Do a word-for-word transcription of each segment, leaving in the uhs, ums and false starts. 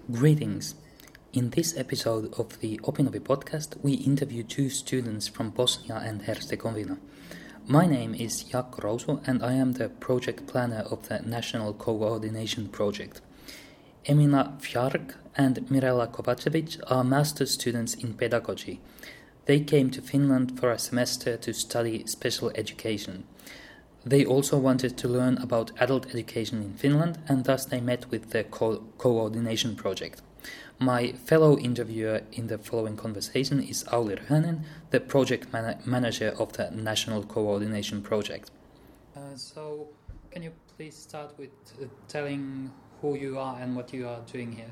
Greetings. In this episode of the Opinovi podcast, we interview two students from Bosnia and Herzegovina. My name is Jaakko Rousu and I am the project planner of the National Co-Coordination Project. Emina Fjark and Mirela Kovacevic are master's students in pedagogy. They came to Finland for a semester to study special education. They also wanted to learn about adult education in Finland, and thus they met with the co- coordination project. My fellow interviewer in the following conversation is Auli Röhänen, the project man- manager of the National Coordination Project. Uh, so, can you please start with uh, telling who you are and what you are doing here?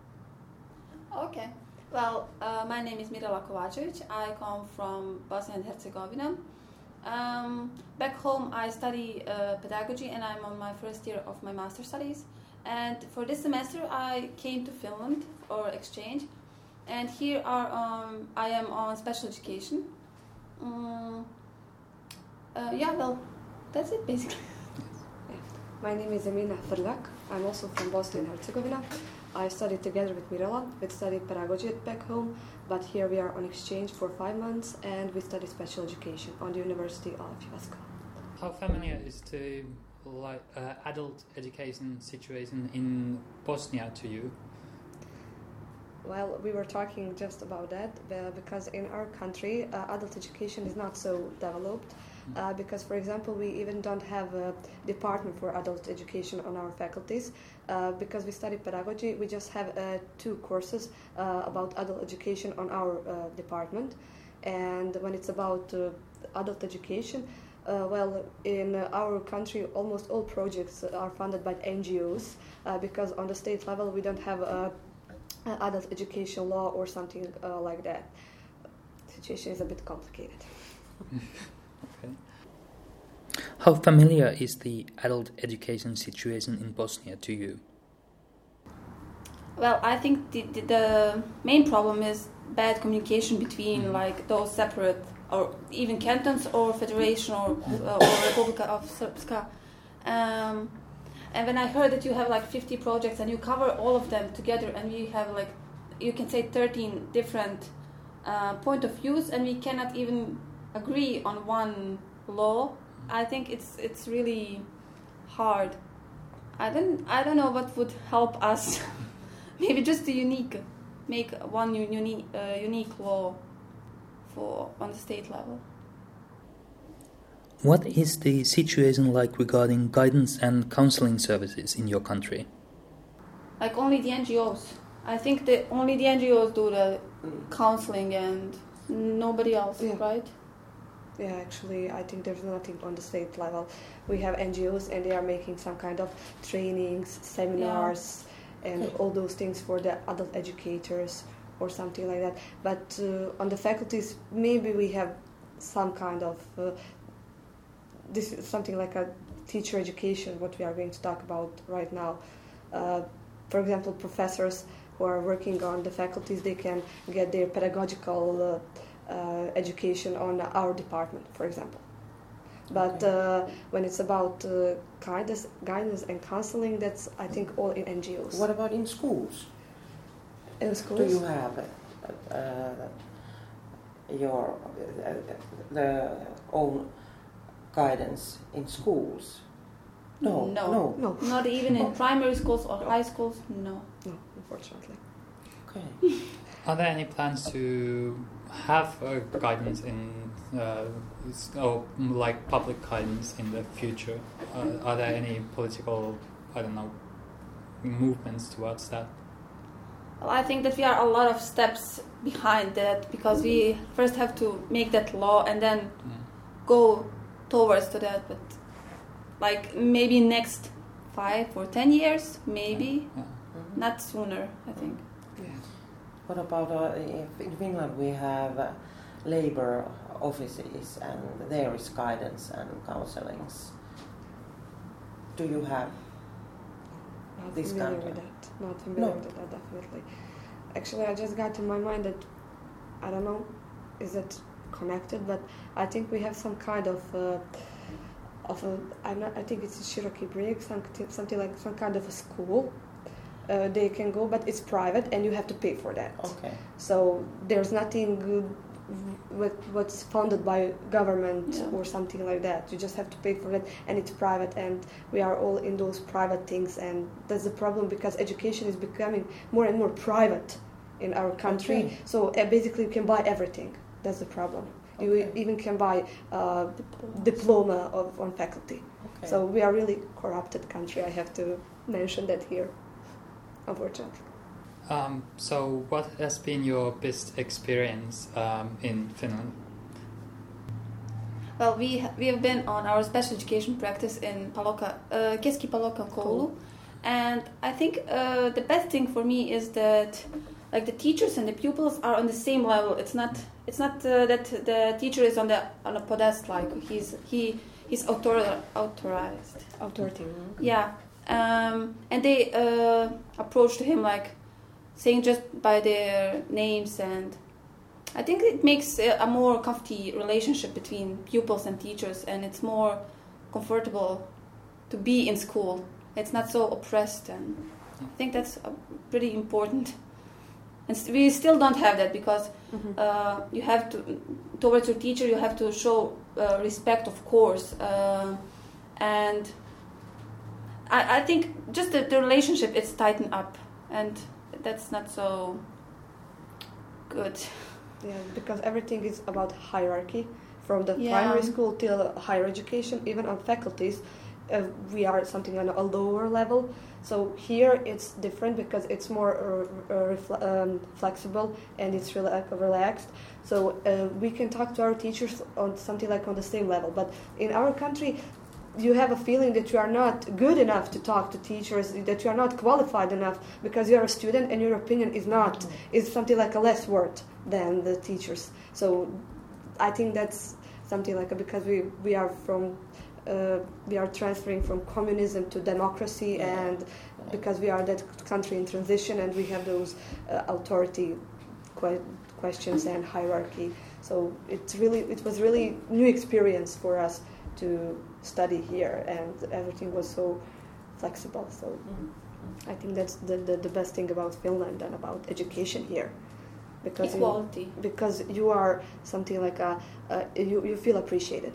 Okay. Well, uh, my name is Mirela Kovacevic. I come from Bosnia and Herzegovina. Um, back home I study uh, pedagogy and I'm on my first year of my master studies, and for this semester I came to Finland for exchange, and here are um, I am on special education. Um, uh, yeah, well, that's it basically. Yeah. My name is Emina Fjark. I'm also from Bosnia and Herzegovina. I studied together with Mirela. We studied pedagogy back home, but here we are on exchange for five months and we study special education on the University of Jyväskylä. How familiar is the like, uh, adult education situation in Bosnia to you? Well, we were talking just about that uh, because in our country uh, adult education is not so developed. Uh, because, for example, we even don't have a department for adult education on our faculties. Uh, because we study pedagogy, we just have uh, two courses uh, about adult education on our uh, department. And when it's about uh, adult education, uh, well, in uh, our country, almost all projects are funded by N G Os, uh, because on the state level, we don't have a, a adult education law or something uh, like that. The situation is a bit complicated. Okay. How familiar is the adult education situation in Bosnia to you? Well, I think the, the, the main problem is bad communication between mm-hmm. like those separate or even cantons or federation or, uh, or Republika of Srpska. Um, and when I heard that you have like fifty projects and you cover all of them together and we have like, you can say thirteen different uh, point of views and we cannot even agree on one law, I think it's it's really hard. I don't I don't know what would help us. Maybe just a unique, make one unique uh, unique law for on the state level. What is the situation like regarding guidance and counseling services in your country? Like only the N G Os. I think that only the N G Os do the counseling and nobody else, yeah. right? Yeah, actually, I think there's nothing on the state level. We have N G Os and they are making some kind of trainings, seminars, yeah. and all those things for the adult educators or something like that. But uh, on the faculties, maybe we have some kind of, uh, this is something like a teacher education, what we are going to talk about right now. Uh, for example, professors who are working on the faculties, they can get their pedagogical uh, Uh, education on our department, for example. But uh, when it's about uh, guidance, guidance and counseling, that's, I think, all in N G Os. What about in schools? In schools? Do you have uh, your uh, the own guidance in schools? No, no, no, no. Not even in primary schools or high schools. No, no, unfortunately. Okay. Are there any plans to have uh, guidance in, uh, or like public guidance in the future? Uh, are there any political, I don't know, movements towards that? well, I think that we are a lot of steps behind that because we first have to make that law and then mm. go towards to that. But like maybe next five or ten years, maybe yeah. Yeah. Mm-hmm. not sooner. I think. What about uh, in Finland we have uh, labor offices and there is guidance and counselings. Do you have Not this familiar kind with of? that. Not familiar No. with that, definitely. Actually, I just got in my mind that, I don't know, is it connected? But I think we have some kind of, uh, of a, I'm not, I think it's a Cherokee Brig, some, something like some kind of a school. uh, they can go, but it's private and you have to pay for that. Okay. So there's nothing good with what's funded by government Yeah. or something like that. You just have to pay for it, and it's private, and we are all in those private things, and that's the problem because education is becoming more and more private in our country. Okay. So uh, basically you can buy everything. That's the problem. You Okay. even can buy uh, diploma of on faculty. Okay. So we are really corrupted country. I have to mention that here, unfortunately. Um, so what has been your best experience um, in Finland? Well, we ha- we have been on our special education practice in Paloka, uh, Keski-Paloka Koulu, and I think uh, the best thing for me is that like the teachers and the pupils are on the same level. It's not it's not uh, that the teacher is on the on a podest like he's he he's author- authorized. Authority. Yeah, um, and they uh, approached him like saying just by their names, and I think it makes a, a more comfy relationship between pupils and teachers, and it's more comfortable to be in school. It's not so oppressed, and I think that's uh, pretty important. And st- we still don't have that because Mm-hmm. uh, you have to, towards your teacher, you have to show uh, respect, of course, uh, and I, I think just the, the relationship is tightened up, and that's not so good. Yeah, because everything is about hierarchy, from the Yeah. primary school till higher education, even on faculties, uh, we are something on a lower level. So here it's different because it's more uh, uh, refle- um, flexible and it's rela- relaxed. So uh, we can talk to our teachers on something like on the same level. But in our country, you have a feeling that you are not good enough to talk to teachers, that you are not qualified enough because you are a student and your opinion is not, is something like a less worth than the teachers. So I think that's something like a, because we, we are from, uh, we are transferring from communism to democracy, Yeah. and because we are that country in transition and we have those uh, authority que- questions and hierarchy. So it's really, it was really new experience for us to study here, and everything was so flexible. So Mm. I think that's the, the, the best thing about Finland and about education here, because you, Equality. because you are something like a, a you, you feel appreciated.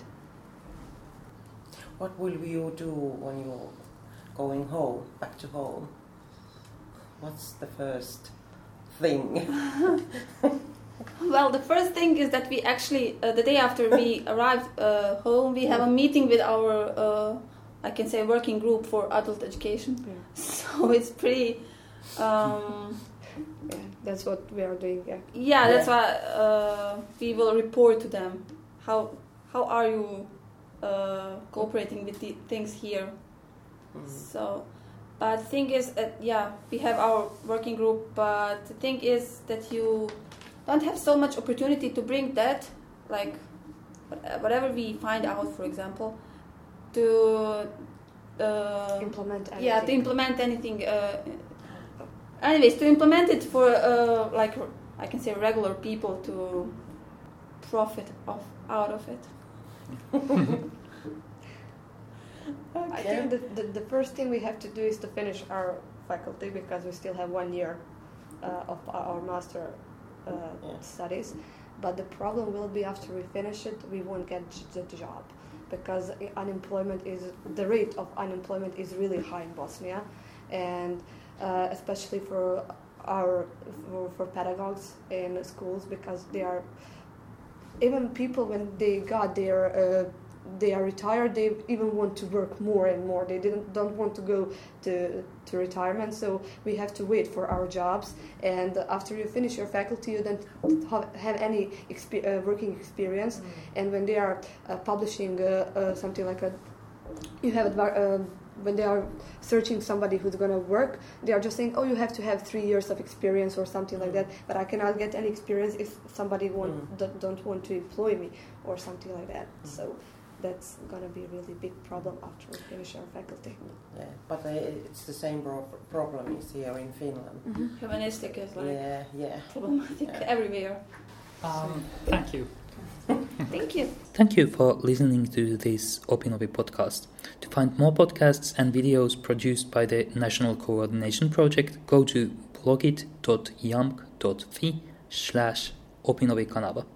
What will you do when you're going home, back to home? What's the first thing? Well, the first thing is that we actually, uh, the day after we arrived uh, home, we have a meeting with our, uh, I can say, working group for adult education. Yeah. So it's pretty, um, Yeah, that's what we are doing. Yeah. yeah, that's Yeah. why uh, we will report to them. How how are you uh, cooperating with the things here? Mm. So, but the thing is, that, yeah, we have our working group, but the thing is that you don't have so much opportunity to bring that, like, whatever we find out, for example, to, uh, Implement anything. yeah, to implement anything. Uh, anyways, to implement it for, uh, like, I can say regular people to profit of out of it. I think the, the, the first thing we have to do is to finish our faculty, because we still have one year uh, of our master uh, Yeah. studies. But the problem will be after we finish it, we won't get j- the job, because i- unemployment is, the rate of unemployment is really high in Bosnia, and uh, especially for our for, for pedagogues in schools, because they are, even people when they got their uh, they are retired, they even want to work more and more. They didn't don't want to go to to retirement, so we have to wait for our jobs. And after you finish your faculty, you don't have, have any expe- uh, working experience. Mm. And when they are uh, publishing uh, uh, something like a, you have advi- uh, when they are searching somebody who's going to work, they are just saying, oh, you have to have three years of experience or something like that. But I cannot get any experience if somebody want, Mm. don't, don't want to employ me or something like that. Mm. So that's going to be a really big problem after we finish our faculty. Yeah, but uh, it's the same pro- problem is here in Finland. Mm-hmm. Humanistic is like Yeah, yeah. problematic Yeah. everywhere. Um, thank you. Thank you. Thank you for listening to this Opinovi podcast. To find more podcasts and videos produced by the National Coordination Project, go to blogit dot yamk dot fi slash Opinovi Kanava.